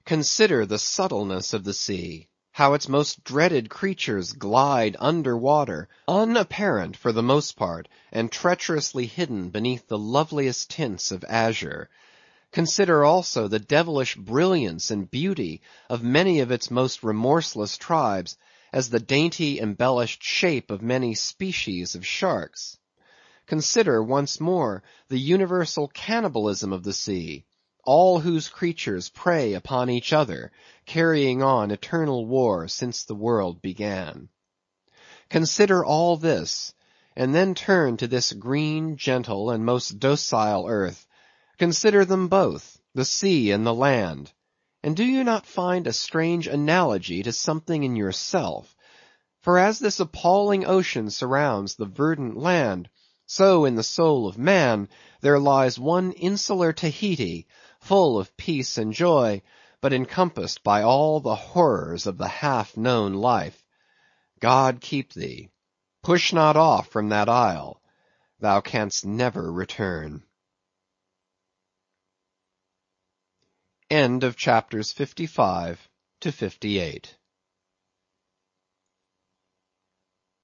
Consider the subtleness of the sea; how its most dreaded creatures glide under water, unapparent for the most part, and treacherously hidden beneath the loveliest tints of azure. Consider also the devilish brilliance and beauty of many of its most remorseless tribes, as the dainty embellished shape of many species of sharks. Consider, once more, the universal cannibalism of the sea; all whose creatures prey upon each other, carrying on eternal war since the world began. Consider all this, and then turn to this green, gentle, and most docile earth. Consider them both, the sea and the land; and do you not find a strange analogy to something in yourself? For as this appalling ocean surrounds the verdant land, so in the soul of man there lies one insular Tahiti, full of peace and joy, but encompassed by all the horrors of the half known life. God keep thee! Push not off from that isle; thou canst never return. Chapters 55 to 58